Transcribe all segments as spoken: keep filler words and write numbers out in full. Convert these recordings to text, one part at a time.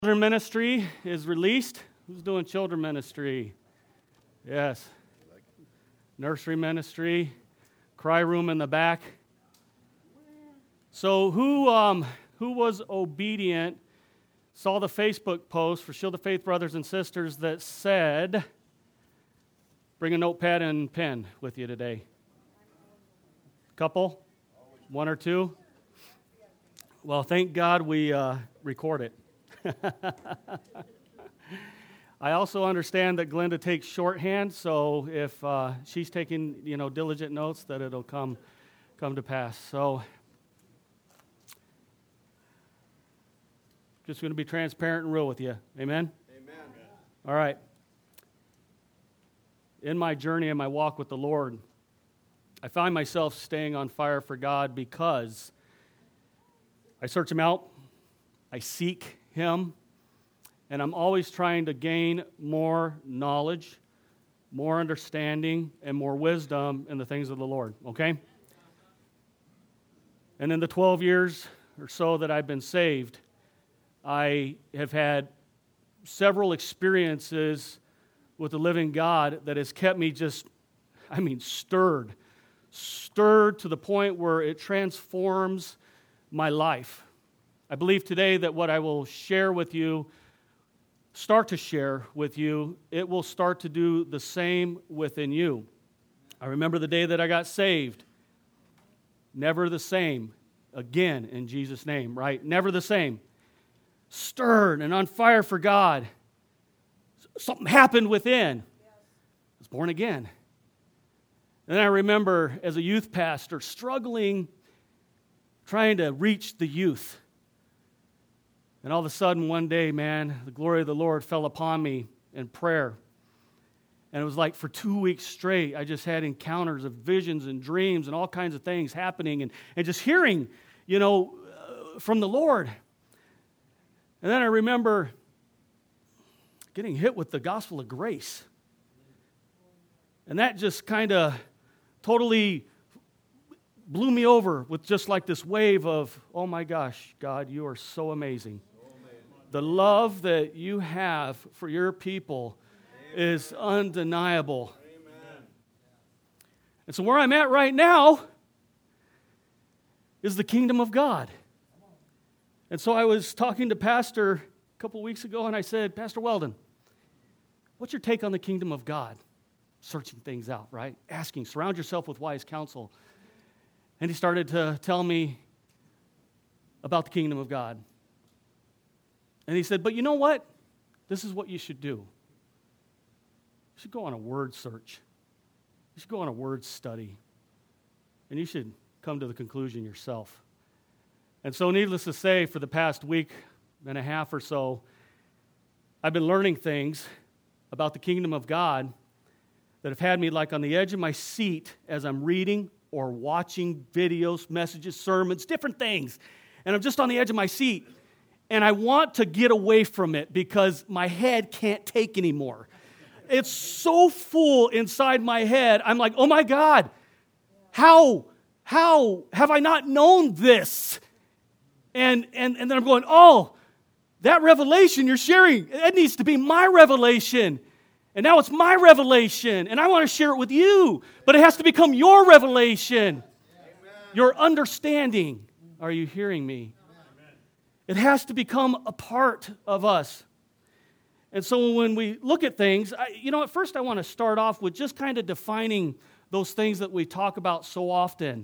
Children ministry is released. Who's doing children ministry? Yes. Nursery ministry, cry room in the back. So who um, who was obedient, saw the Facebook post for Shield of Faith brothers and sisters that said, bring a notepad and pen with you today? Couple? One or two? Well, thank God we uh, record it. I also understand that Glenda takes shorthand, so if uh, she's taking, you know, diligent notes, that it'll come come to pass. So, just going to be transparent and real with you. Amen? Amen. All right. In my journey and my walk with the Lord, I find myself staying on fire for God because I search Him out, I seek Him, and I'm always trying to gain more knowledge, more understanding, and more wisdom in the things of the Lord, okay? And in the twelve years or so that I've been saved, I have had several experiences with the living God that has kept me just, I mean, stirred, stirred to the point where it transforms my life. I believe today that what I will share with you, start to share with you, it will start to do the same within you. I remember the day that I got saved. Never the same again in Jesus' name, right? Never the same. Stirred and on fire for God. Something happened within. I was born again. And then I remember as a youth pastor struggling, trying to reach the youth. And all of a sudden, one day, man, the glory of the Lord fell upon me in prayer. And it was like for two weeks straight, I just had encounters of visions and dreams and all kinds of things happening and, and just hearing, you know, uh, from the Lord. And then I remember getting hit with the gospel of grace. And that just kind of totally blew me over with just like this wave of, oh my gosh, God, you are so amazing. The love that you have for your people Amen. Is undeniable. Amen. And so where I'm at right now is the kingdom of God. And so I was talking to Pastor a couple weeks ago, and I said, Pastor Weldon, what's your take on the kingdom of God? Searching things out, right? Asking, surround yourself with wise counsel. And he started to tell me about the kingdom of God. And he said, but you know what? This is what you should do. You should go on a word search. You should go on a word study. And you should come to the conclusion yourself. And so needless to say, for the past week and a half or so, I've been learning things about the kingdom of God that have had me like on the edge of my seat as I'm reading or watching videos, messages, sermons, different things. And I'm just on the edge of my seat. And I want to get away from it because my head can't take anymore. It's so full inside my head. I'm like, oh my God, how, how have I not known this? And, and, and then I'm going, oh, that revelation you're sharing, that needs to be my revelation. And now it's my revelation, and I want to share it with you. But it has to become your revelation, Amen. Your understanding. Are you hearing me? It has to become a part of us. And so when we look at things, I, you know, at first I want to start off with just kind of defining those things that we talk about so often.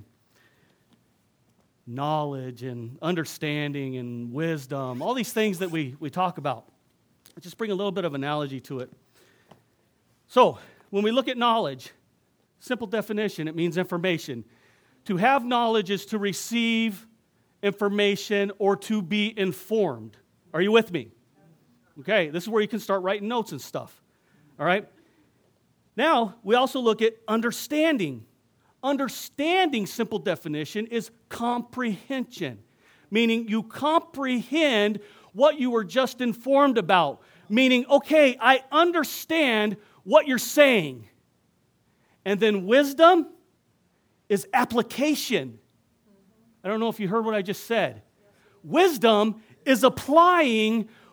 Knowledge and understanding and wisdom, all these things that we, we talk about. I'll just bring a little bit of analogy to it. So, when we look at knowledge, simple definition, it means information. To have knowledge is to receive information or to be informed. Are you with me? Okay, this is where you can start writing notes and stuff. All right? Now, we also look at understanding. Understanding, simple definition, is comprehension, meaning you comprehend what you were just informed about. Meaning, okay, I understand what you're saying. And then wisdom is application. I don't know if you heard what I just said. Wisdom is applying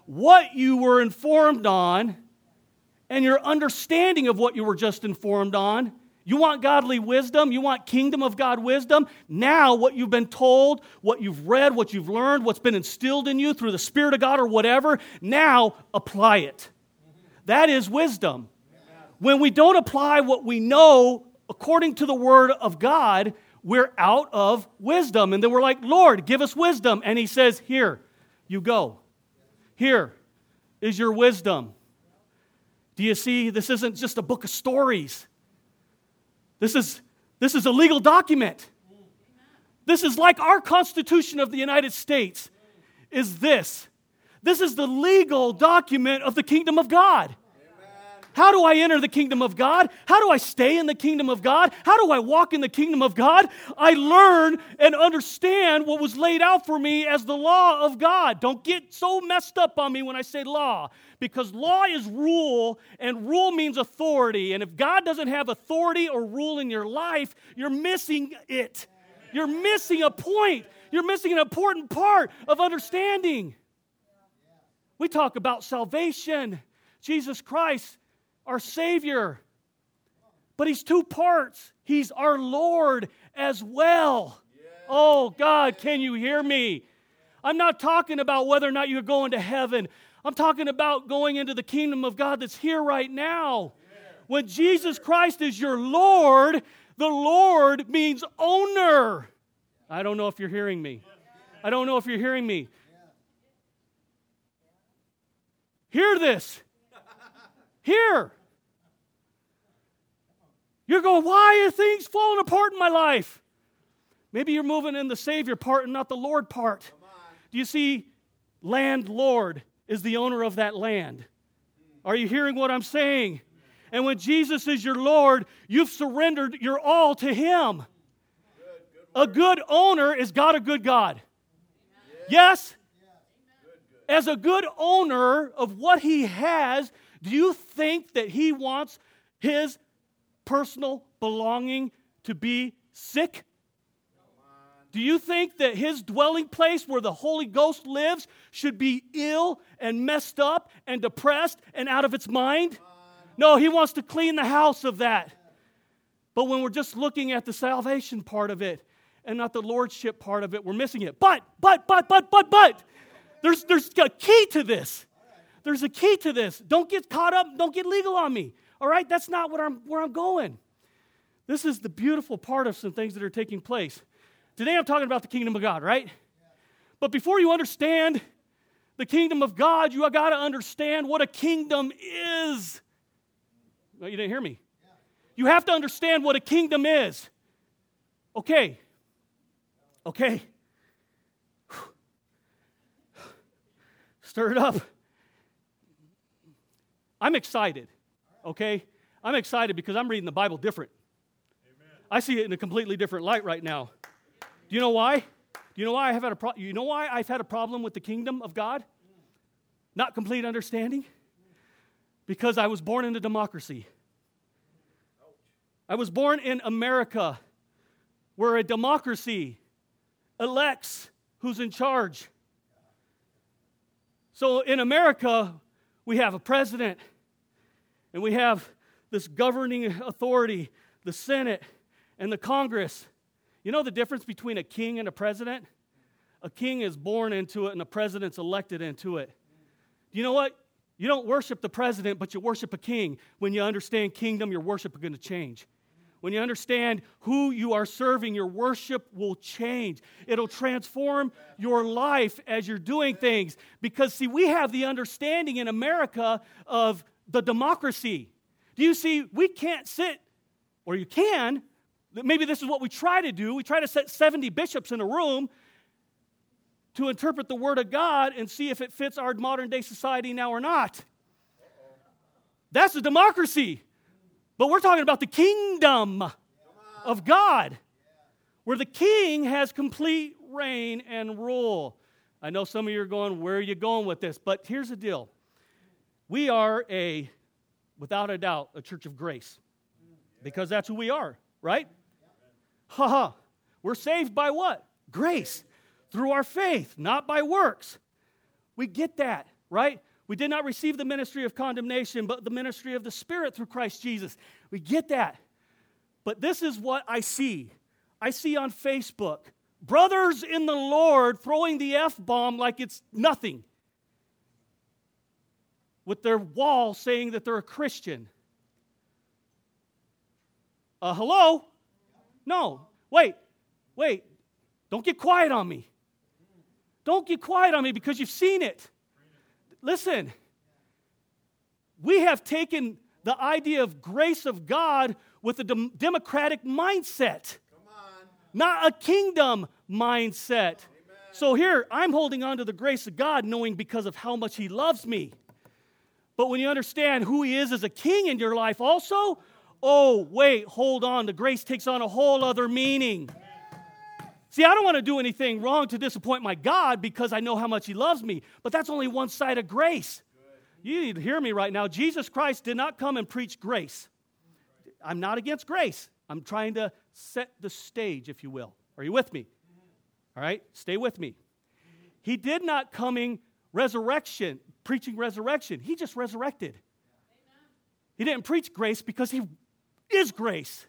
what you were informed on and your understanding of what you were just informed on. You want godly wisdom? You want kingdom of God wisdom? Now what you've been told, what you've read, what you've learned, what's been instilled in you through the Spirit of God or whatever, now apply it. That is wisdom. When we don't apply what we know according to the Word of God, we're out of wisdom. And then we're like, Lord, give us wisdom. And He says, here, you go. Here is your wisdom. Do you see? This isn't just a book of stories. This is, this is a legal document. This is like our Constitution of the United States is this. This is the legal document of the kingdom of God. How do I enter the kingdom of God? How do I stay in the kingdom of God? How do I walk in the kingdom of God? I learn and understand what was laid out for me as the law of God. Don't get so messed up on me when I say law, because law is rule, and rule means authority. And if God doesn't have authority or rule in your life, you're missing it. You're missing a point. You're missing an important part of understanding. We talk about salvation, Jesus Christ, our Savior. But He's two parts. He's our Lord as well. Yeah. Oh, God, can you hear me? I'm not talking about whether or not you're going to heaven. I'm talking about going into the kingdom of God that's here right now. Yeah. When Jesus Christ is your Lord, the Lord means owner. I don't know if you're hearing me. I don't know if you're hearing me. Hear this. Here. You're going, why are things falling apart in my life? Maybe you're moving in the Savior part and not the Lord part. Do you see, landlord is the owner of that land. Are you hearing what I'm saying? And when Jesus is your Lord, you've surrendered your all to Him. A good owner is God a good God? Yes? As a good owner of what He has, do you think that He wants His personal belonging to be sick? Do you think that His dwelling place where the Holy Ghost lives should be ill and messed up and depressed and out of its mind? No, He wants to clean the house of that. But when we're just looking at the salvation part of it and not the lordship part of it, we're missing it. But, but, but, but, but, but, there's, there's a key to this. There's a key to this. Don't get caught up. Don't get legal on me. All right? That's not what I'm, where I'm going. This is the beautiful part of some things that are taking place. Today I'm talking about the kingdom of God, right? But before you understand the kingdom of God, you got to understand what a kingdom is. Well, you didn't hear me. You have to understand what a kingdom is. Okay. Okay. Stir it up. I'm excited, okay? I'm excited because I'm reading the Bible different. Amen. I see it in a completely different light right now. Do you know why? Do you know why I have had a pro- you know why I've had a problem with the kingdom of God? Not complete understanding? Because I was born in a democracy. I was born in America, where a democracy elects who's in charge. So in America, we have a president, and we have this governing authority, the Senate and the Congress. You know the difference between a king and a president? A king is born into it, and a president's elected into it. You know what? You don't worship the president, but you worship a king. When you understand kingdom, your worship is going to change. When you understand who you are serving, your worship will change. It'll transform your life as you're doing things. Because, see, we have the understanding in America of the democracy. Do you see, we can't sit, or you can, maybe this is what we try to do. We try to set seventy bishops in a room to interpret the Word of God and see if it fits our modern-day society now or not. That's a democracy. But we're talking about the kingdom of God, where the king has complete reign and rule. I know some of you are going, where are you going with this? But here's the deal. We are a, without a doubt, a church of grace. Because that's who we are, right? Ha ha. We're saved by what? Grace. Through our faith, not by works. We get that, right? We did not receive the ministry of condemnation, but the ministry of the Spirit through Christ Jesus. We get that. But this is what I see. I see on Facebook, brothers in the Lord throwing the F-bomb like it's nothing, with their wall saying that they're a Christian. Uh, hello? No. Wait. Wait. Don't get quiet on me. Don't get quiet on me because you've seen it. Listen. We have taken the idea of grace of God with a dem- democratic mindset. Not a kingdom mindset. Amen. So here, I'm holding on to the grace of God knowing because of how much He loves me. But when you understand who He is as a king in your life also, oh, wait, hold on. The grace takes on a whole other meaning. See, I don't want to do anything wrong to disappoint my God because I know how much He loves me. But that's only one side of grace. You need to hear me right now. Jesus Christ did not come and preach grace. I'm not against grace. I'm trying to set the stage, if you will. Are you with me? All right? Stay with me. He did not coming resurrection, preaching resurrection. He just resurrected. He didn't preach grace because He is grace.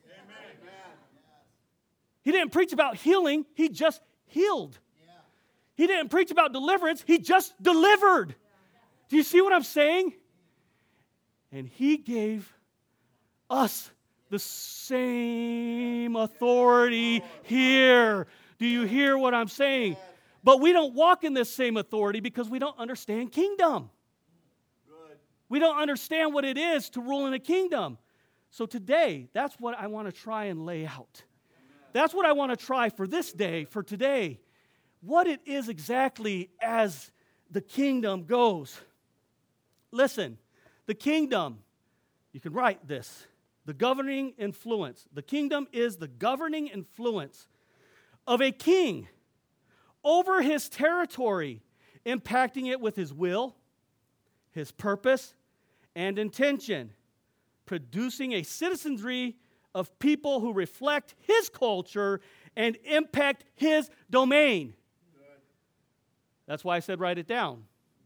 He didn't preach about healing. He just healed. He didn't preach about deliverance. He just delivered. Do you see what I'm saying? And He gave us the same authority here. Do you hear what I'm saying? But we don't walk in this same authority because we don't understand kingdom. Good. We don't understand what it is to rule in a kingdom. So today, that's what I want to try and lay out. That's what I want to try for this day, for today. What it is exactly as the kingdom goes. Listen, the kingdom, you can write this. The governing influence. The kingdom is the governing influence of a king over his territory, impacting it with his will, his purpose, and intention, producing a citizenry of people who reflect his culture and impact his domain. That's why I said write it down.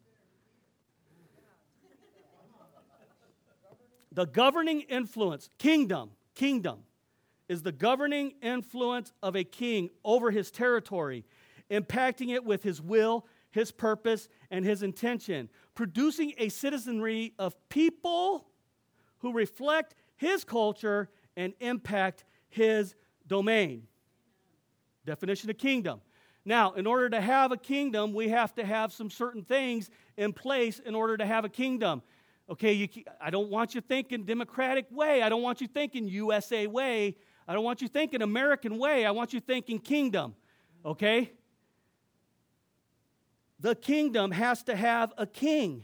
The governing influence, kingdom, kingdom, is the governing influence of a king over his territory, impacting it with his will, his purpose, and his intention, producing a citizenry of people who reflect his culture and impact his domain. Definition of kingdom. Now, in order to have a kingdom, we have to have some certain things in place in order to have a kingdom. Okay, you, I don't want you thinking democratic way. I don't want you thinking U S A way. I don't want you thinking American way. I want you thinking kingdom. Okay? The kingdom has to have a king.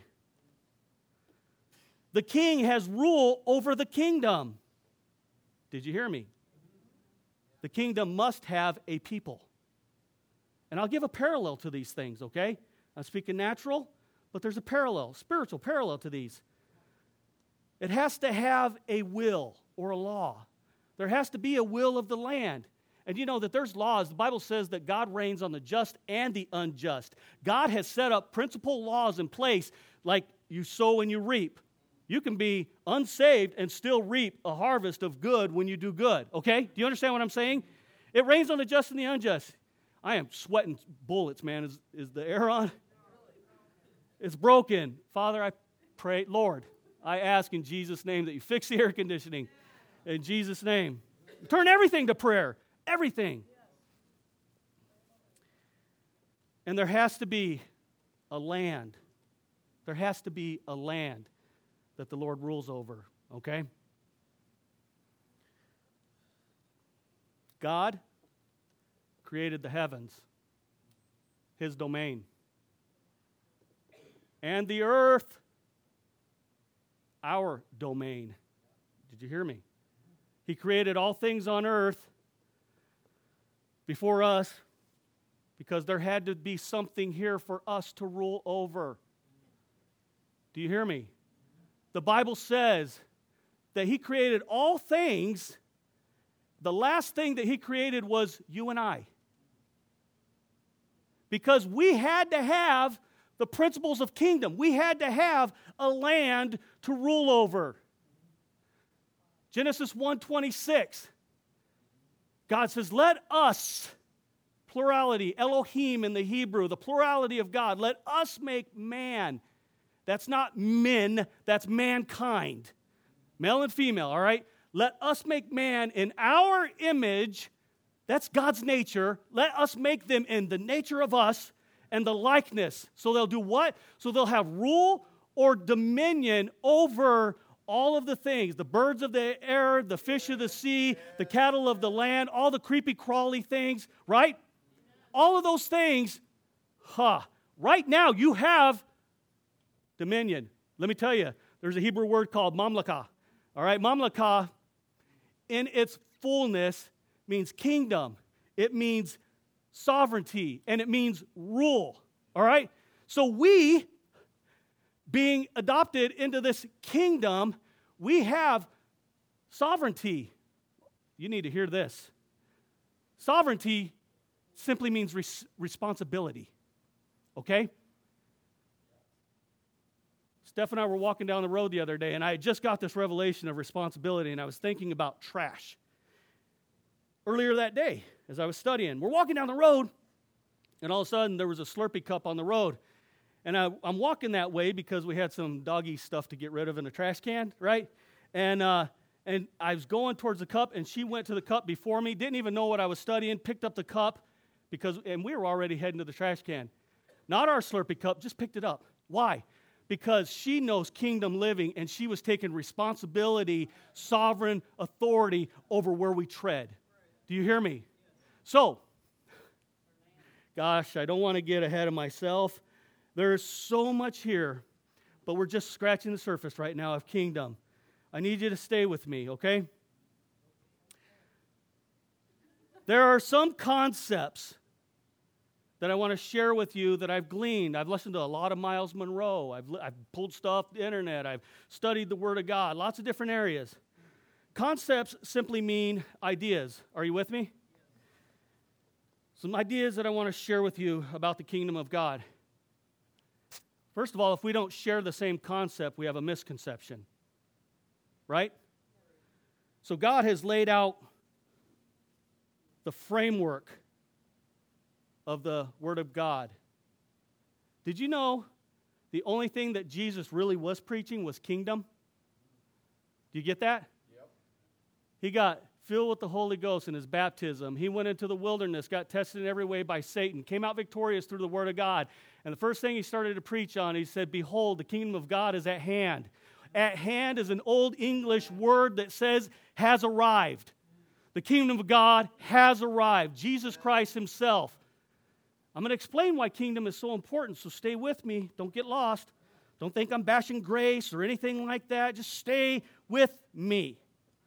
The king has rule over the kingdom. Did you hear me? The kingdom must have a people. And I'll give a parallel to these things, okay? I'm speaking natural, but there's a parallel, spiritual parallel to these. It has to have a will or a law. There has to be a will of the land. And you know that there's laws. The Bible says that God reigns on the just and the unjust. God has set up principal laws in place like you sow and you reap. You can be unsaved and still reap a harvest of good when you do good. Okay? Do you understand what I'm saying? It rains on the just and the unjust. I am sweating bullets, man. Is, is the air on? It's broken. Father, I pray, Lord, I ask in Jesus' name that you fix the air conditioning. In Jesus' name. Turn everything to prayer. Everything. And there has to be a land. There has to be a land that the Lord rules over. Okay? God created the heavens, His domain, and the earth, our domain. Did you hear me? He created all things on earth before us because there had to be something here for us to rule over. Do you hear me? The Bible says that He created all things. The last thing that He created was you and I. Because we had to have the principles of kingdom. We had to have a land to rule over. Genesis one twenty-six. God says, let us, plurality, Elohim in the Hebrew, the plurality of God, let us make man. That's not men, that's mankind. Male and female, all right? Let us make man in our image. That's God's nature. Let us make them in the nature of us and the likeness. So they'll do what? So they'll have rule or dominion over all of the things, the birds of the air, the fish of the sea, the cattle of the land, all the creepy crawly things, right? All of those things, huh, right now you have dominion. Let me tell you, there's a Hebrew word called mamlakah. All right, mamlakah in its fullness means kingdom. It means sovereignty, and it means rule. All right? So we, being adopted into this kingdom, we have sovereignty. You need to hear this. Sovereignty simply means res- responsibility. Okay? Steph and I were walking down the road the other day, and I had just got this revelation of responsibility, and I was thinking about trash. Earlier that day, as I was studying, we're walking down the road, and all of a sudden, there was a Slurpee cup on the road. And I, I'm walking that way because we had some doggy stuff to get rid of in the trash can, right? And uh, and I was going towards the cup, and she went to the cup before me, didn't even know what I was studying, picked up the cup, because and we were already heading to the trash can. Not our Slurpee cup, just picked it up. Why? Because she knows kingdom living, and she was taking responsibility, sovereign authority over where we tread. Do you hear me? So, gosh, I don't want to get ahead of myself. There's so much here, but we're just scratching the surface right now of kingdom. I need you to stay with me, okay? There are some concepts that I want to share with you that I've gleaned. I've listened to a lot of Miles Monroe. I've, I've pulled stuff the internet. I've studied the Word of God, lots of different areas. Concepts simply mean ideas. Are you with me? Some ideas that I want to share with you about the kingdom of God. First of all, if we don't share the same concept, we have a misconception. Right? So God has laid out the framework of the Word of God. Did you know the only thing that Jesus really was preaching was kingdom? Do you get that? Yep. He got filled with the Holy Ghost in his baptism. He went into the wilderness, got tested in every way by Satan, came out victorious through the Word of God. And the first thing he started to preach on, he said, behold, the kingdom of God is at hand. At hand is an old English word that says has arrived. The kingdom of God has arrived. Jesus Christ himself. I'm going to explain why kingdom is so important, so stay with me. Don't get lost. Don't think I'm bashing grace or anything like that. Just stay with me.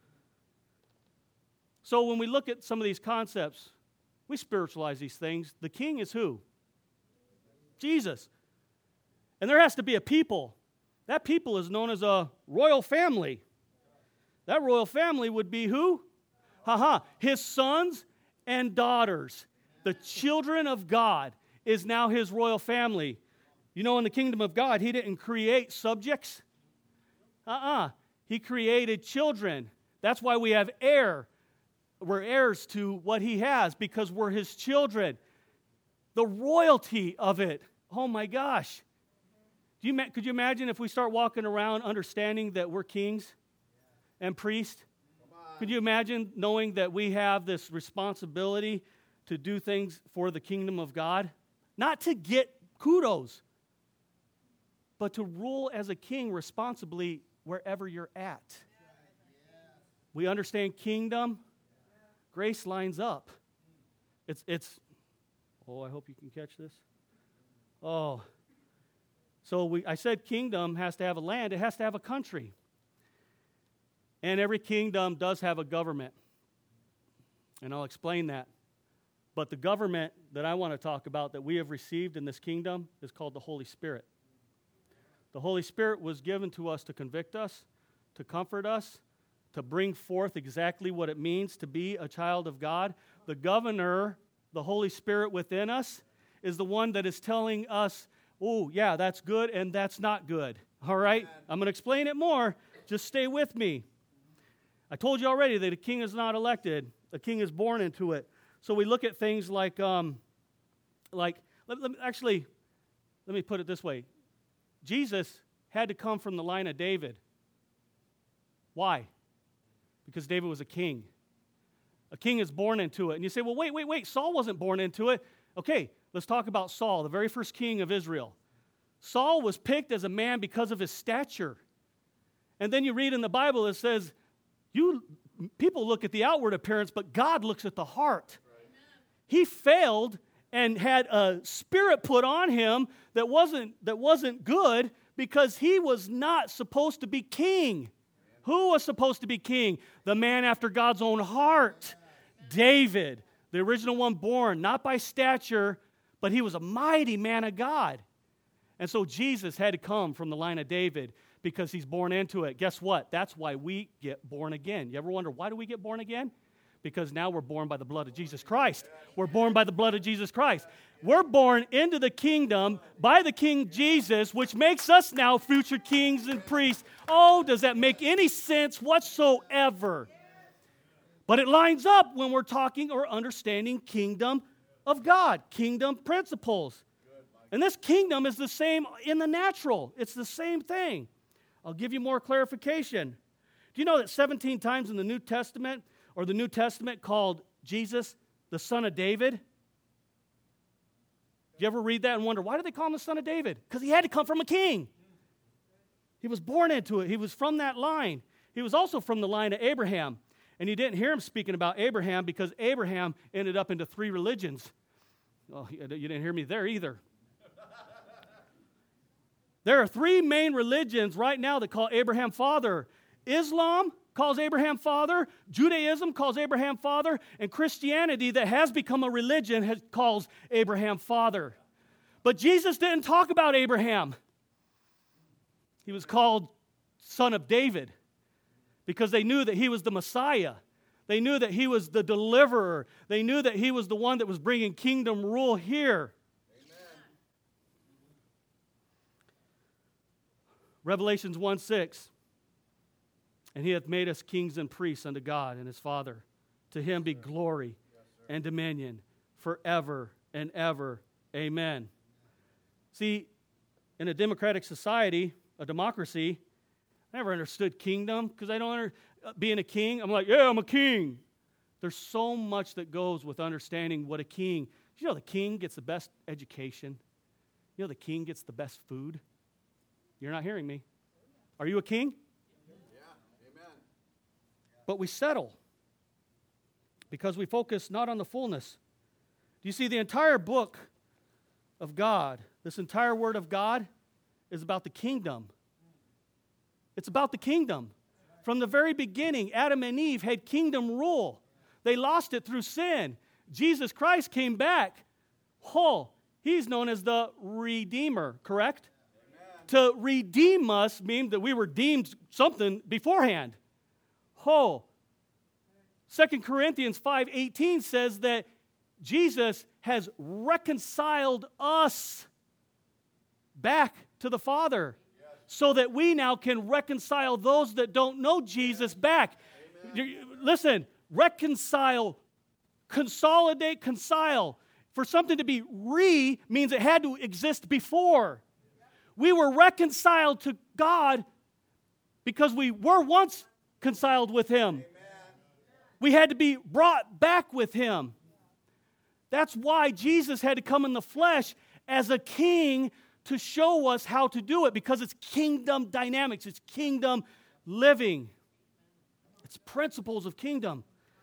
So when we look at some of these concepts, we spiritualize these things. The king is who? Jesus. And there has to be a people. That people is known as a royal family. That royal family would be who? Ha-ha. His sons and daughters. The children of God is now his royal family. You know, in the kingdom of God, he didn't create subjects. Uh-uh. He created children. That's why we have heir. We're heirs to what he has because we're his children. The royalty of it. Oh my gosh. Do you, could you imagine if we start walking around understanding that we're kings and priests? Could you imagine knowing that we have this responsibility to do things for the kingdom of God? Not to get kudos, but to rule as a king responsibly wherever you're at. We understand kingdom. Grace lines up. It's, it's, oh, I hope you can catch this. Oh, so we, I said kingdom has to have a land. It has to have a country. And every kingdom does have a government. And I'll explain that. But the government that I want to talk about that we have received in this kingdom is called the Holy Spirit. The Holy Spirit was given to us to convict us, to comfort us, to bring forth exactly what it means to be a child of God. The governor, the Holy Spirit within us, is the one that is telling us oh, yeah, that's good and that's not good. All right? Amen. I'm going to explain it more. Just stay with me. I told you already that a king is not elected. A king is born into it. So we look at things like, um, like let, let me, actually, let me put it this way. Jesus had to come from the line of David. Why? Because David was a king. A king is born into it. And you say, well, wait, wait, wait. Saul wasn't born into it. Okay, let's talk about Saul, the very first king of Israel. Saul was picked as a man because of his stature. And then you read in the Bible, it says, you people look at the outward appearance, but God looks at the heart. Right. He failed and had a spirit put on him that wasn't, that wasn't good because he was not supposed to be king. Who was supposed to be king? The man after God's own heart. David, the original one born, not by stature, but he was a mighty man of God. And so Jesus had to come from the line of David because he's born into it. Guess what? That's why we get born again. You ever wonder, why do we get born again? Because now we're born by the blood of Jesus Christ. We're born by the blood of Jesus Christ. We're born into the kingdom by the King Jesus, which makes us now future kings and priests. Oh, does that make any sense whatsoever? But it lines up when we're talking or understanding kingdom of God, kingdom principles. And this kingdom is the same in the natural. It's the same thing. I'll give you more clarification. Do you know that seventeen times in the New Testament, or the New Testament called Jesus the Son of David? Do you ever read that and wonder, why do they call him the Son of David? Because he had to come from a king. He was born into it. He was from that line. He was also from the line of Abraham. And you didn't hear him speaking about Abraham because Abraham ended up into three religions. Well, you didn't hear me there either. There are three main religions right now that call Abraham father. Islam calls Abraham father, Judaism calls Abraham father, and Christianity that has become a religion has, calls Abraham father. But Jesus didn't talk about Abraham. He was called son of David because they knew that he was the Messiah. They knew that he was the deliverer. They knew that he was the one that was bringing kingdom rule here. Revelations one six, and he hath made us kings and priests unto God and his Father. To him be glory and dominion forever and ever. Amen. See, in a democratic society, a democracy, I never understood kingdom because I don't under, uh, being a king, I'm like, yeah, I'm a king. There's so much that goes with understanding what a king. You know the king gets the best education. You know the king gets the best food. You're not hearing me. Are you a king? Yeah, amen. But we settle because we focus not on the fullness. Do you see the entire book of God, this entire word of God is about the kingdom. It's about the kingdom. From the very beginning, Adam and Eve had kingdom rule. They lost it through sin. Jesus Christ came back. Oh, he's known as the Redeemer, correct? To redeem us means that we were deemed something beforehand. Oh, Second Corinthians five eighteen says that Jesus has reconciled us back to the Father so that we now can reconcile those that don't know Jesus back. Amen. Listen, reconcile, consolidate, concile. For something to be re means it had to exist before. We were reconciled to God because we were once reconciled with Him. Amen. We had to be brought back with Him. That's why Jesus had to come in the flesh as a king to show us how to do it, because it's kingdom dynamics, it's kingdom living. It's principles of kingdom.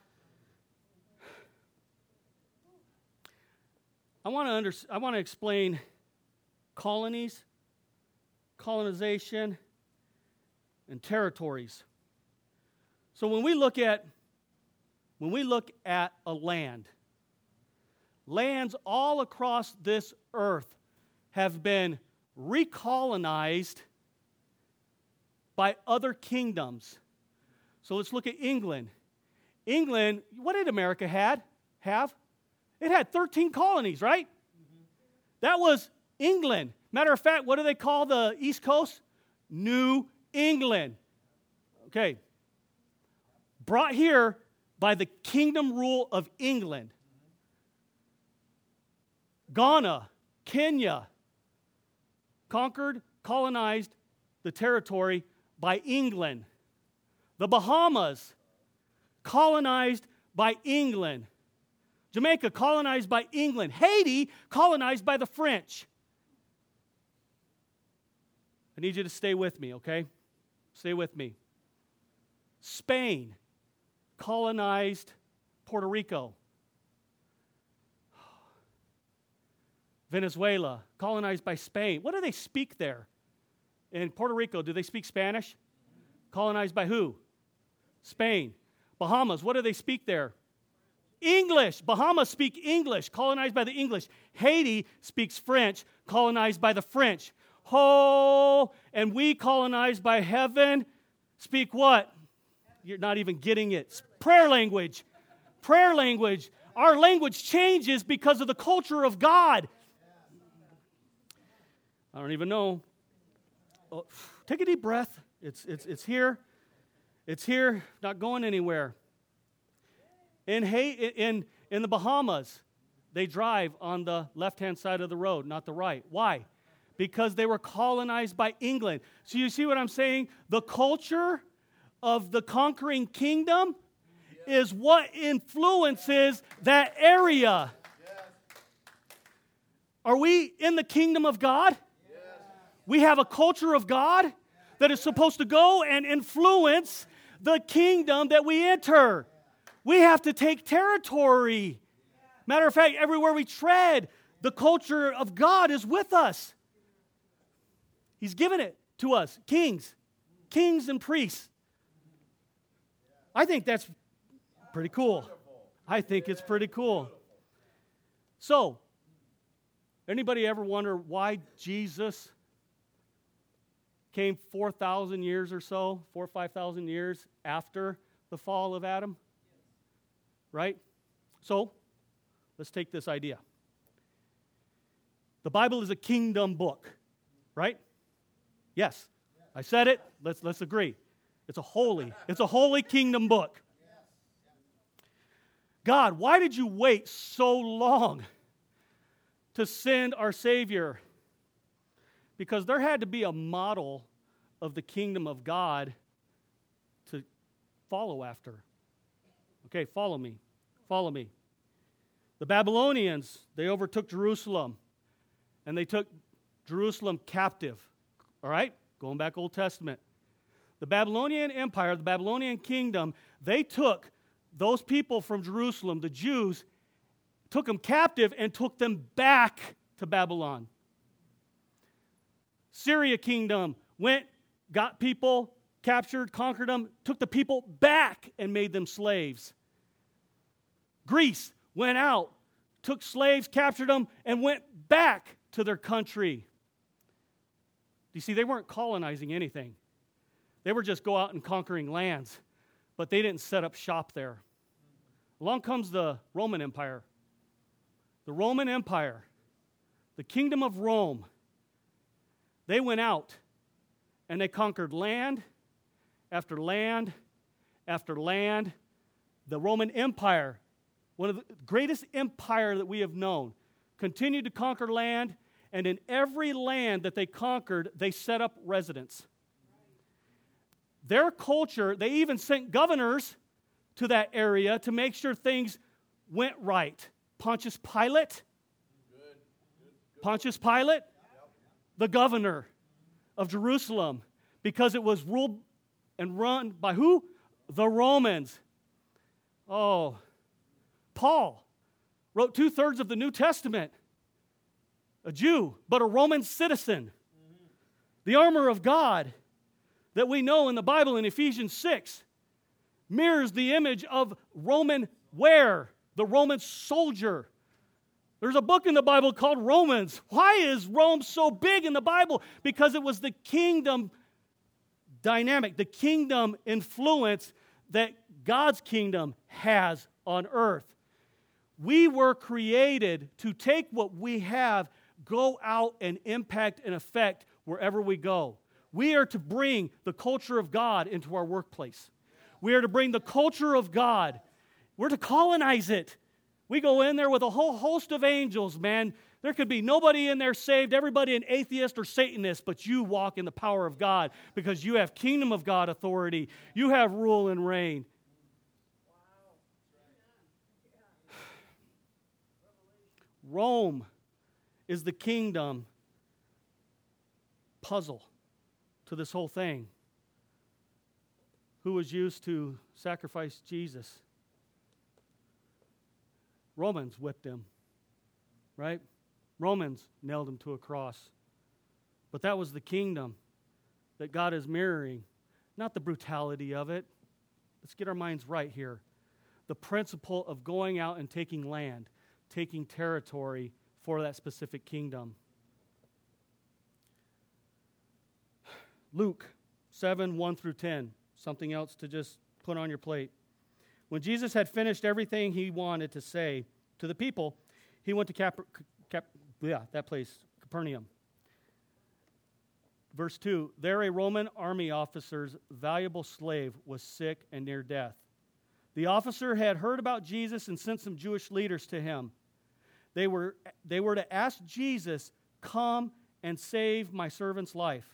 I want to under, I want to explain colonies, colonization, and territories. So when we look at when we look at a land, lands all across this earth have been recolonized by other kingdoms. So let's look at England. England, what did America had have? It had thirteen colonies, right? Mm-hmm. That was England. Matter of fact, what do they call the East Coast? New England. Okay. Brought here by the kingdom rule of England. Ghana, Kenya, conquered, colonized the territory by England. The Bahamas, colonized by England. Jamaica, colonized by England. Haiti, colonized by the French. I need you to stay with me, okay? Stay with me. Spain, colonized Puerto Rico. Venezuela, colonized by Spain. What do they speak there? In Puerto Rico, do they speak Spanish? Colonized by who? Spain. Bahamas, what do they speak there? English. Bahamas speak English, colonized by the English. Haiti speaks French, colonized by the French. Ho, and we colonized by heaven speak what? You're not even getting it. It's prayer language. Prayer language. Our language changes because of the culture of God. I don't even know. Oh, take a deep breath. It's, it's, it's here. It's here, not going anywhere. In, in, in the Bahamas, they drive on the left-hand side of the road, not the right. Why? Because they were colonized by England. So you see what I'm saying? The culture of the conquering kingdom is what influences that area. Are we in the kingdom of God? We have a culture of God that is supposed to go and influence the kingdom that we enter. We have to take territory. Matter of fact, everywhere we tread, the culture of God is with us. He's given it to us, kings, kings and priests. I think that's pretty cool. I think it's pretty cool. So, anybody ever wonder why Jesus came four thousand years or so, four or five thousand years after the fall of Adam? Right? So, let's take this idea. The Bible is a kingdom book, right? Yes. I said it. Let's let's agree. It's a holy, it's a holy kingdom book. God, why did you wait so long to send our Savior? Because there had to be a model of the kingdom of God to follow after. Okay, follow me. Follow me. The Babylonians, they overtook Jerusalem, and they took Jerusalem captive. All right? Going back Old Testament. The Babylonian Empire, the Babylonian kingdom, they took those people from Jerusalem, the Jews, took them captive and took them back to Babylon. Syria kingdom went, got people, captured, conquered them, took the people back and made them slaves. Greece went out, took slaves, captured them, and went back to their country. You see, they weren't colonizing anything. They were just go out and conquering lands, but they didn't set up shop there. Along comes the Roman Empire. The Roman Empire, the kingdom of Rome. They went out and they conquered land after land after land. The Roman Empire, one of the greatest empire that we have known, continued to conquer land, and in every land that they conquered, they set up residence. Their culture, they even sent governors to that area to make sure things went right. Pontius Pilate, good. Good. Good. Pontius Pilate, yep. The governor of Jerusalem, because it was ruled and run by who? The Romans. Oh, Paul wrote two-thirds of the New Testament. A Jew, but a Roman citizen. Mm-hmm. The armor of God that we know in the Bible in Ephesians six mirrors the image of Roman wear, the Roman soldier. There's a book in the Bible called Romans. Why is Rome so big in the Bible? Because it was the kingdom dynamic, the kingdom influence that God's kingdom has on earth. We were created to take what we have go out and impact and affect wherever we go. We are to bring the culture of God into our workplace. We are to bring the culture of God. We're to colonize it. We go in there with a whole host of angels, man. There could be nobody in there saved, everybody an atheist or Satanist, but you walk in the power of God because you have kingdom of God authority. You have rule and reign. Rome is the kingdom puzzle to this whole thing. Who was used to sacrifice Jesus? Romans whipped him, right? Romans nailed him to a cross. But that was the kingdom that God is mirroring, not the brutality of it. Let's get our minds right here. The principle of going out and taking land, taking territory for that specific kingdom. Luke seven, one through ten. Something else to just put on your plate. When Jesus had finished everything he wanted to say to the people, he went to Cap, Cap, yeah, that place, Capernaum. Verse two, there a Roman army officer's valuable slave was sick and near death. The officer had heard about Jesus and sent some Jewish leaders to him. They were, they were to ask Jesus, come and save my servant's life.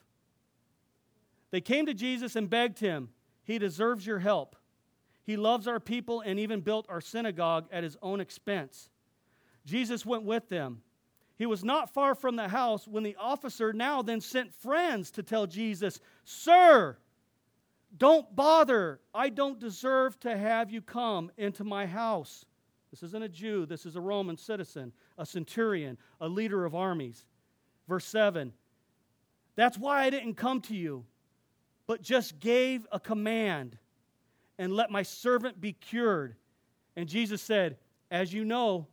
They came to Jesus and begged him, he deserves your help. He loves our people and even built our synagogue at his own expense. Jesus went with them. He was not far from the house when the officer now then sent friends to tell Jesus, Sir, don't bother. I don't deserve to have you come into my house. This isn't a Jew. This is a Roman citizen, a centurion, a leader of armies. Verse seven, that's why I didn't come to you, but just gave a command and let my servant be cured. And Jesus said, as you know,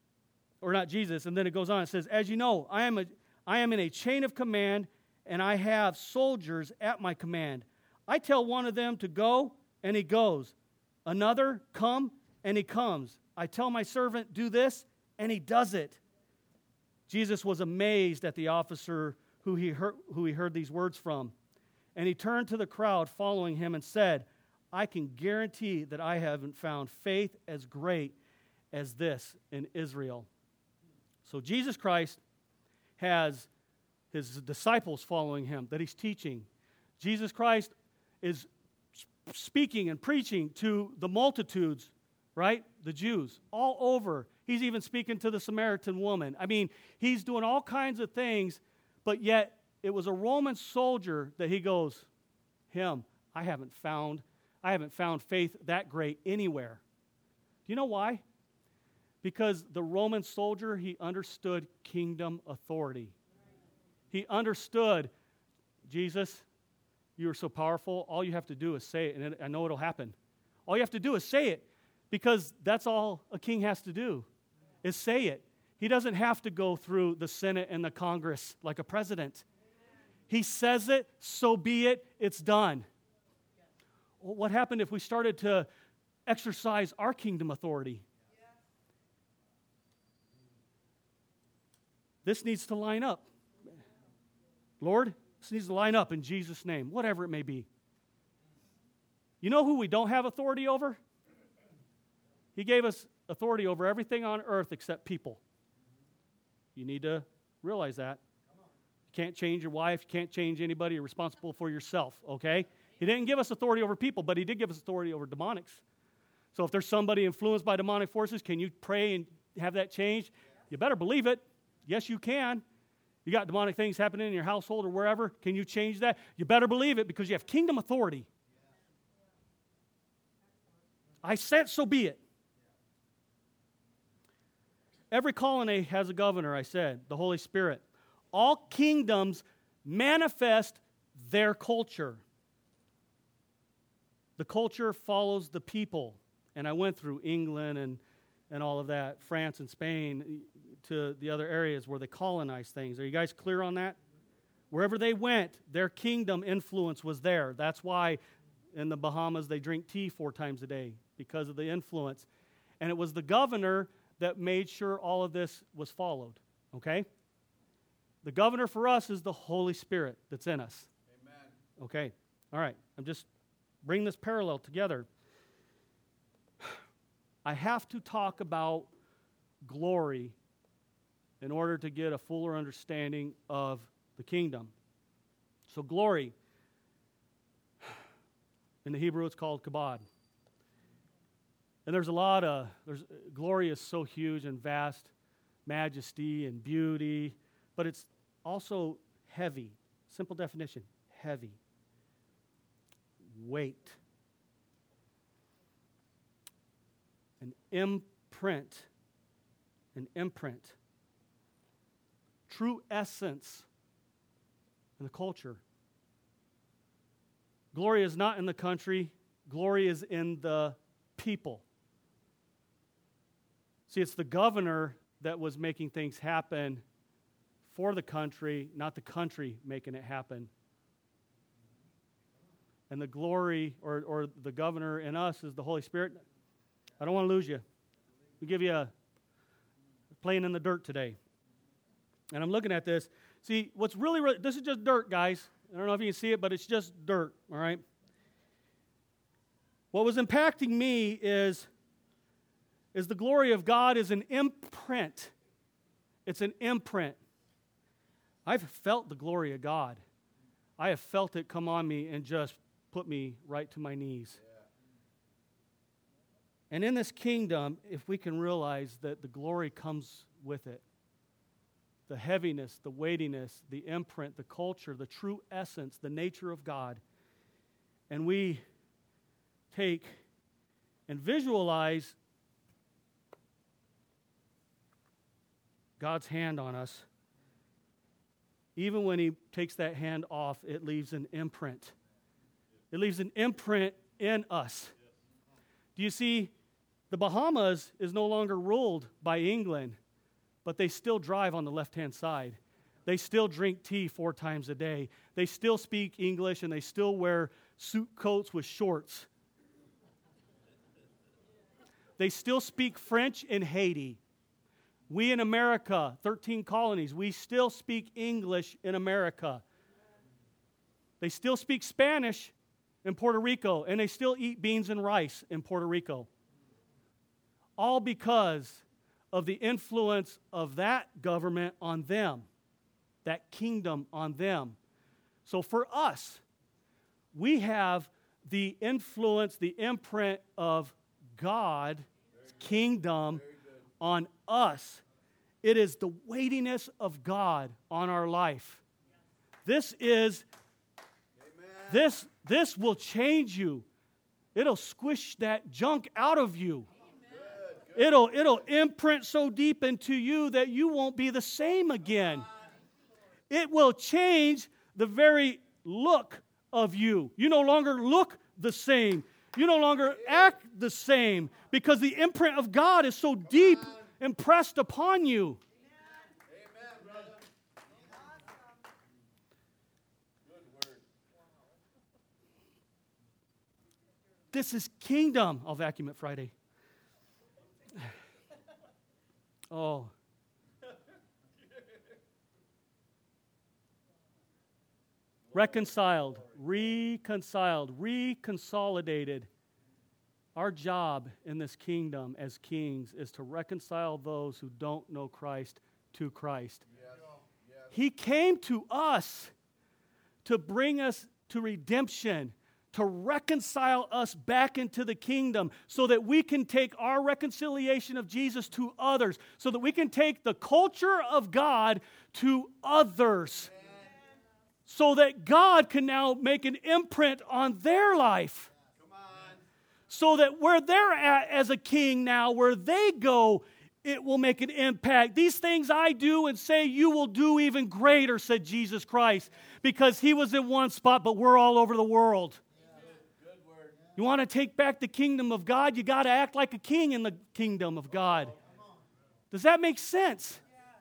or not Jesus, and then it goes on, it says, as you know, I am, a, I am in a chain of command, and I have soldiers at my command. I tell one of them to go, and he goes. Another, come, and he comes. I tell my servant, do this, and he does it. Jesus was amazed at the officer who he heard, who he heard these words from. And he turned to the crowd following him and said, I can guarantee that I haven't found faith as great as this in Israel. So Jesus Christ has his disciples following him that he's teaching. Jesus Christ is speaking and preaching to the multitudes, right? The Jews all over. He's even speaking to the Samaritan woman. I mean, he's doing all kinds of things, but yet it was a Roman soldier that he goes, him, I haven't found, I haven't found faith that great anywhere. Do you know why? Because the Roman soldier, he understood kingdom authority. He understood, Jesus, you are so powerful, all you have to do is say it, and I know it'll happen. All you have to do is say it, because that's all a king has to do, is say it. He doesn't have to go through the Senate and the Congress like a president. He says it, so be it, it's done. Well, what happened if we started to exercise our kingdom authority? This needs to line up. Lord, this needs to line up in Jesus' name, whatever it may be. You know who we don't have authority over? He gave us authority over everything on earth except people. You need to realize that. You can't change your wife. You can't change anybody. You're responsible for yourself, okay? He didn't give us authority over people, but he did give us authority over demonics. So if there's somebody influenced by demonic forces, can you pray and have that changed? You better believe it. Yes, you can. You got demonic things happening in your household or wherever. Can you change that? You better believe it because you have kingdom authority. I said, so be it. Every colony has a governor, I said, the Holy Spirit. All kingdoms manifest their culture. The culture follows the people. And I went through England and, and all of that, France and Spain, to the other areas where they colonized things. Are you guys clear on that? Wherever they went, their kingdom influence was there. That's why in the Bahamas they drink tea four times a day, because of the influence. And it was the governor that made sure all of this was followed, okay? The governor for us is the Holy Spirit that's in us. Amen. Okay, all right. I'm just bringing this parallel together. I have to talk about glory in order to get a fuller understanding of the kingdom. So glory, in the Hebrew it's called kabod. And there's a lot of, there's glory is so huge and vast, majesty and beauty, but it's also heavy. Simple definition, heavy. Weight. An imprint. An imprint. True essence in the culture. Glory is not in the country. Glory is in the people. See, it's the governor that was making things happen for the country, not the country making it happen. And the glory, or, or the governor in us, is the Holy Spirit. I don't want to lose you. We give you a playing in the dirt today. And I'm looking at this. See, what's really, really, this is just dirt, guys. I don't know if you can see it, but it's just dirt, all right? What was impacting me is, is the glory of God is an imprint. It's an imprint. I've felt the glory of God. I have felt it come on me and just put me right to my knees. Yeah. And in this kingdom, if we can realize that the glory comes with it, the heaviness, the weightiness, the imprint, the culture, the true essence, the nature of God, and we take and visualize God's hand on us, even when He takes that hand off, it leaves an imprint. It leaves an imprint in us. Do you see, the Bahamas is no longer ruled by England, but they still drive on the left-hand side. They still drink tea four times a day. They still speak English, and they still wear suit coats with shorts. They still speak French in Haiti. We in America, thirteen colonies, we still speak English in America. They still speak Spanish in Puerto Rico, and they still eat beans and rice in Puerto Rico. All because of the influence of that government on them, that kingdom on them. So for us, we have the influence, the imprint of God's kingdom on us. It is the weightiness of God on our life. This is, Amen. this this will change you. It'll squish that junk out of you. Good, good. It'll it'll imprint so deep into you that you won't be the same again. It will change the very look of you. You no longer look the same. You no longer act the same because the imprint of God is so deep impressed upon you. Amen, brother. Good word. This is kingdom. I'll vacuum it Friday. Oh. Reconciled, reconciled, reconsolidated. Our job in this kingdom as kings is to reconcile those who don't know Christ to Christ. Yes. Yes. He came to us to bring us to redemption, to reconcile us back into the kingdom so that we can take our reconciliation of Jesus to others, so that we can take the culture of God to others. Amen. So that God can now make an imprint on their life. Come on. So that where they're at as a king now, where they go, it will make an impact. These things I do and say you will do even greater, said Jesus Christ, because He was in one spot, but we're all over the world. Yeah. Good, good word. You want to take back the kingdom of God, you got to act like a king in the kingdom of God. Does that make sense?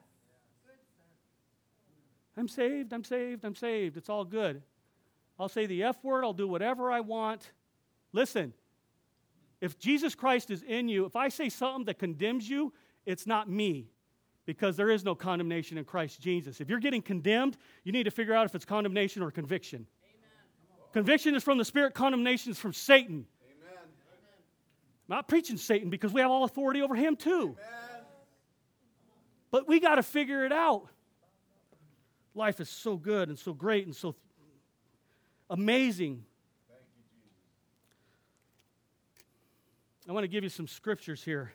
I'm saved, I'm saved, I'm saved. It's all good. I'll say the F word, I'll do whatever I want. Listen, if Jesus Christ is in you, if I say something that condemns you, it's not me. Because there is no condemnation in Christ Jesus. If you're getting condemned, you need to figure out if it's condemnation or conviction. Amen. Conviction is from the Spirit, condemnation is from Satan. Amen. I'm not preaching Satan because we have all authority over him too. Amen. But we got to figure it out. Life is so good and so great and so amazing. Thank you, Jesus. I want to give you some scriptures here.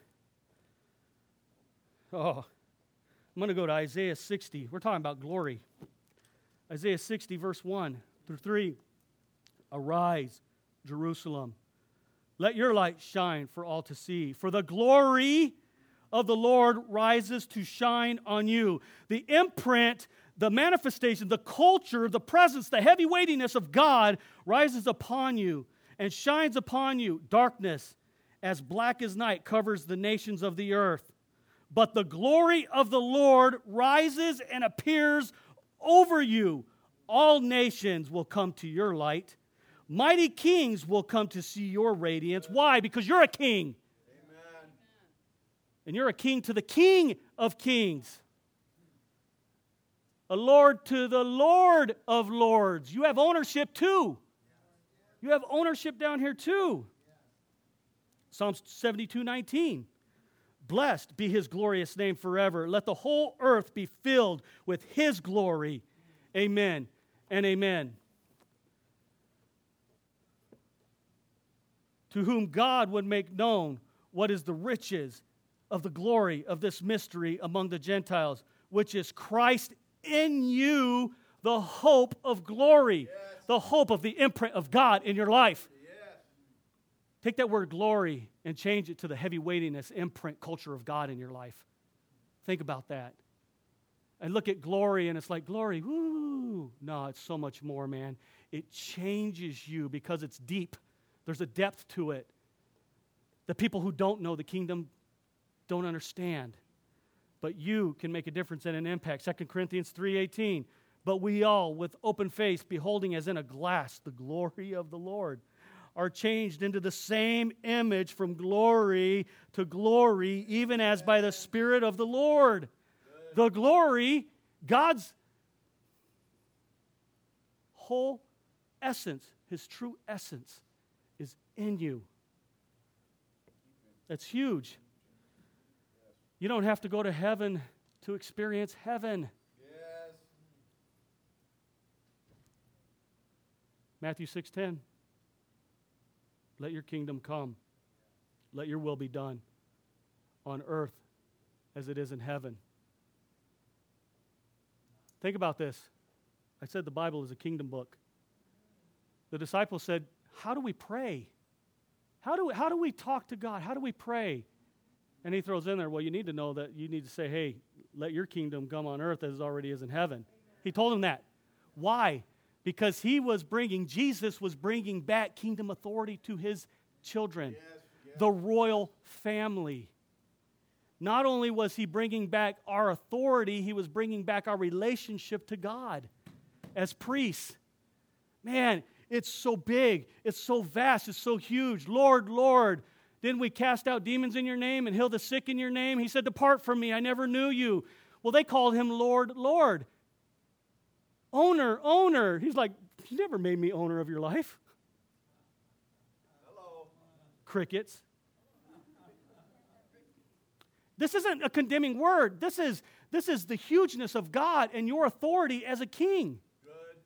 Oh, I'm going to go to Isaiah sixty. We're talking about glory. Isaiah sixty, verse one through three. Arise, Jerusalem. Let your light shine for all to see. For the glory of the Lord rises to shine on you. The imprint, the manifestation, the culture, the presence, the heavy weightiness of God rises upon you and shines upon you. Darkness as black as night covers the nations of the earth. But the glory of the Lord rises and appears over you. All nations will come to your light. Mighty kings will come to see your radiance. Why? Because you're a king. Amen. And you're a king to the King of kings. A Lord to the Lord of lords. You have ownership too. You have ownership down here too. Psalms seventy-two nineteen. Blessed be his glorious name forever. Let the whole earth be filled with his glory. Amen and amen. To whom God would make known what is the riches of the glory of this mystery among the Gentiles, which is Christ in you, the hope of glory, yes. The hope of the imprint of God in your life. Take that word glory and change it to the heavy weightiness, imprint, culture of God in your life. Think about that. And look at glory and it's like, glory, woo. No, it's so much more, man. It changes you because it's deep. There's a depth to it. The people who don't know the kingdom don't understand. But you can make a difference and an impact. Second Corinthians three eighteen. But we all, with open face, beholding as in a glass the glory of the Lord, are changed into the same image from glory to glory, even as by the Spirit of the Lord. Good. The glory, God's whole essence, his true essence, is in you. That's huge. You don't have to go to heaven to experience heaven. Yes. Matthew six ten. Let your kingdom come. Let your will be done on earth as it is in heaven. Think about this. I said the Bible is a kingdom book. The disciples said, how do we pray? How do we, how do we talk to God? How do we pray? And he throws in there, well, you need to know that you need to say, hey, let your kingdom come on earth as it already is in heaven. He told them that. Why? Because he was bringing, Jesus was bringing back kingdom authority to his children, yes, yes. The royal family. Not only was he bringing back our authority, he was bringing back our relationship to God as priests. Man, it's so big, it's so vast, it's so huge. Lord, Lord, didn't we cast out demons in your name and heal the sick in your name? He said, depart from me, I never knew you. Well, they called him Lord, Lord. Owner, owner. He's like, you never made me owner of your life. Hello. Crickets. This isn't a condemning word. This is, this is the hugeness of God and your authority as a king. Good.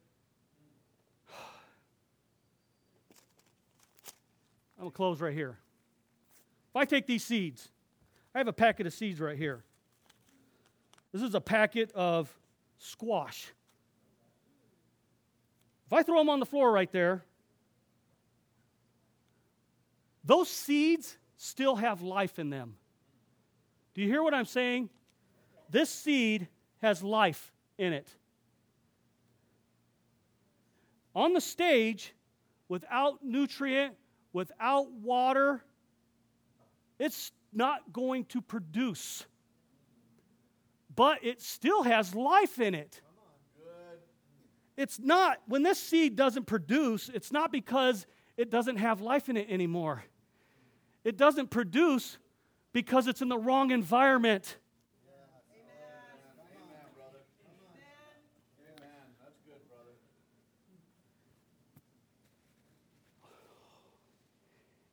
I'm going to close right here. If I take these seeds, I have a packet of seeds right here. This is a packet of squash. If I throw them on the floor right there, those seeds still have life in them. Do you hear what I'm saying? This seed has life in it. On the stage, without nutrient, without water, it's not going to produce. But it still has life in it. It's not, when this seed doesn't produce, it's not because it doesn't have life in it anymore. It doesn't produce because it's in the wrong environment.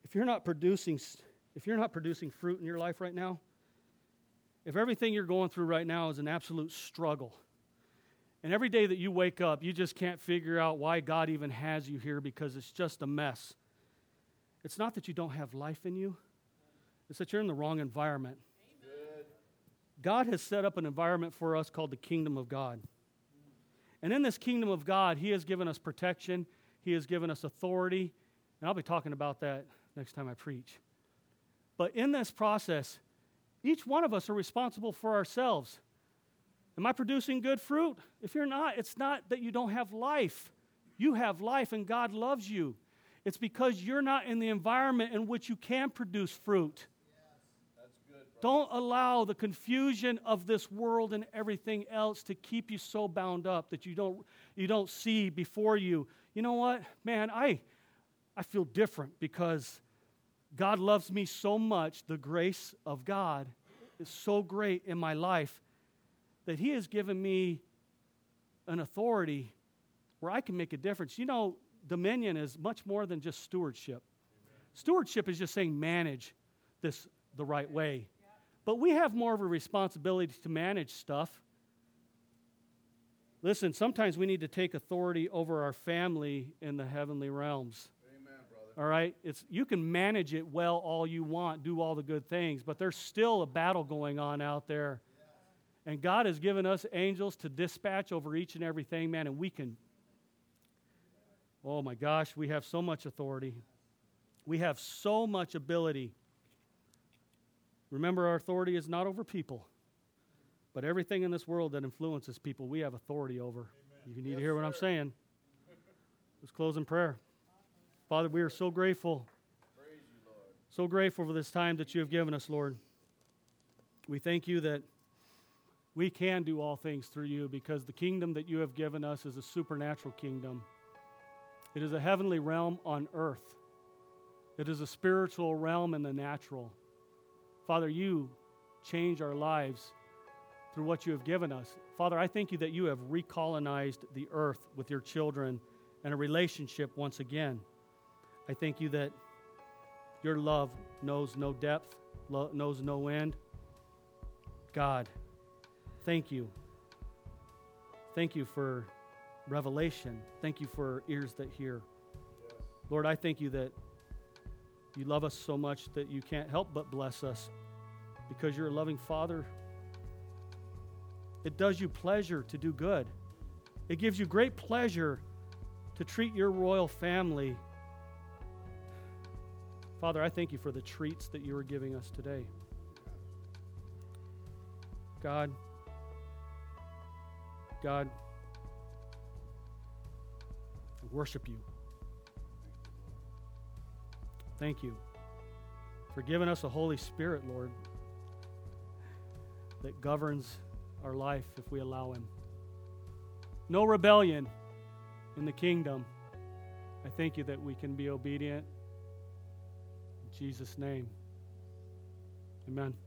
if you're not producing, if you're not producing fruit in your life right now, if everything you're going through right now is an absolute struggle, and every day that you wake up, you just can't figure out why God even has you here because it's just a mess. It's not that you don't have life in you. It's that you're in the wrong environment. Good. God has set up an environment for us called the kingdom of God. And in this kingdom of God, He has given us protection. He has given us authority. And I'll be talking about that next time I preach. But in this process, each one of us are responsible for ourselves. Am I producing good fruit? If you're not, it's not that you don't have life. You have life and God loves you. It's because you're not in the environment in which you can produce fruit. That's good, brother. Don't allow the confusion of this world and everything else to keep you so bound up that you don't you don't see before you. You know what? Man, I I feel different because God loves me so much. The grace of God is so great in my life that He has given me an authority where I can make a difference. You know, dominion is much more than just stewardship. Amen. Stewardship is just saying manage this the right way. Yeah. But we have more of a responsibility to manage stuff. Listen, sometimes we need to take authority over our family in the heavenly realms. Amen, brother. All right? It's, you can manage it well all you want, do all the good things, but there's still a battle going on out there. And God has given us angels to dispatch over each and everything, man, and we can, oh my gosh, we have so much authority. We have so much ability. Remember, our authority is not over people, but everything in this world that influences people, we have authority over. Amen. You need yes, to hear what sir. I'm saying. Let's close in prayer. Father, we are so grateful, Praise you, Lord. So grateful for this time that you have given us, Lord. We thank you that we can do all things through you because the kingdom that you have given us is a supernatural kingdom. It is a heavenly realm on earth. It is a spiritual realm in the natural. Father, you change our lives through what you have given us. Father, I thank you that you have recolonized the earth with your children and a relationship once again. I thank you that your love knows no depth, lo- knows no end. God, thank you. Thank you for revelation. Thank you for ears that hear. Yes. Lord, I thank you that you love us so much that you can't help but bless us because you're a loving Father. It does you pleasure to do good. It gives you great pleasure to treat your royal family. Father, I thank you for the treats that you are giving us today. God, God, I worship you. Thank you for giving us a Holy Spirit, Lord, that governs our life if we allow Him. No rebellion in the kingdom. I thank you that we can be obedient. In Jesus' name, amen.